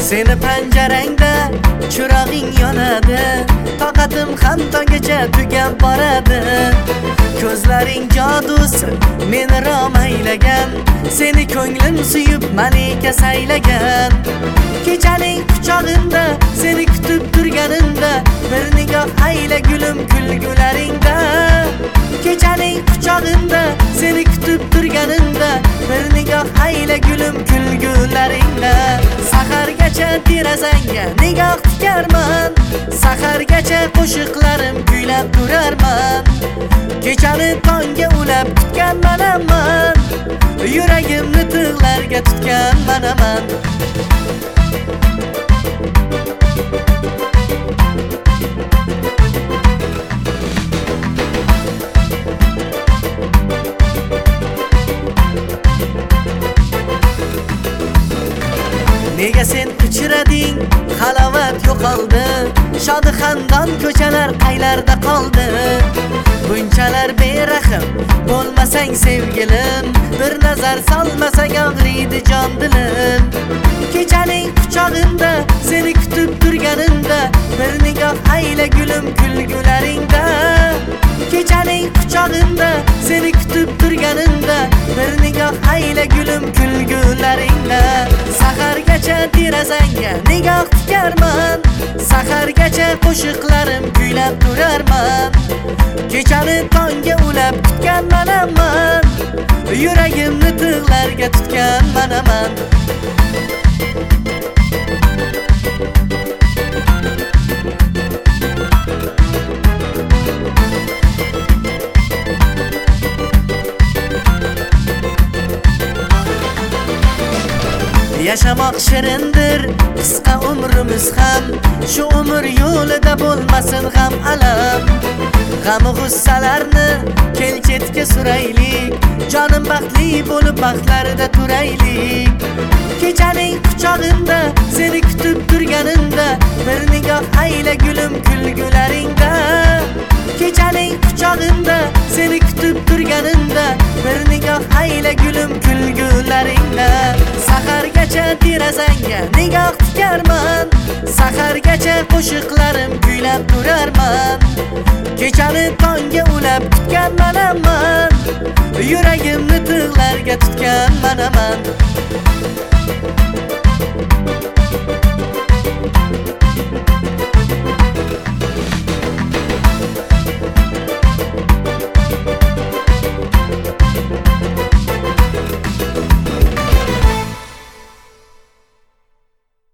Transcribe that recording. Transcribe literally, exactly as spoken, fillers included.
Seni panjarangda chirog'ing yonadi, toqatim ham tonggacha tugab boradi. Ko'zlaring jodusi meni romaylagan, seni ko'nglim suyib malika saylagan. Kechaning quchog'inda seni kutib turganimda, bir nigoh ayla gulim kulgularingda. Kechaning quchog'inda seni kutib turganimda, bir nigoh ayla gulim kulgularingda. Sahargacha derazangga nigoh tikarman, sahargacha qo'shiqlarim kuylab turarman. Kechani tongga ulab kutgan manaman, yuragimni tig'larga tutgan manaman. Nega sen uchrading, halovat yo'qoldi, shodi xandon ko'chalar qaylarda qoldi. Bunchalar berahm bo'lmasang sevgilim, bir nazar solmasang og'riydi jon dilim. Kechaning quchog'inda seni kutib turganimda, bir nigoh ayla gulim kulgularingda. Kechaning quchog'inda seni kutib turganimda, bir nigoh ayla gulim kulgularingda. Sahargacha derazangga nigoh tikarman, sahargacha qo'shiqlarim kuylab turarman. Kechani tongga ulab kutgan manaman, yuragimni tig'larga tutgan manaman. Yaşamak shirindir, qisqa umrimiz ham, shu umr yo'lida bo'lmasin g'am alam. G'am g'ussalarni kel chetga suraylik, jonim baxtli bo'lib baxtlarda turaylik. Kechaning quchog'inda seni kutib turganimda, bir nigoh ayla gulim kulgularingda. Kechaning quchog'inda seni kutib turganimda, bir nigoh ayla gulim kulgularingda. Sahargacha derazangga nigoh tikarman, sahargacha qo'shiqlarim kuylab turarman. Kechani tongga ulab kutgan manaman, yuragimni tig'larga tutgan manaman.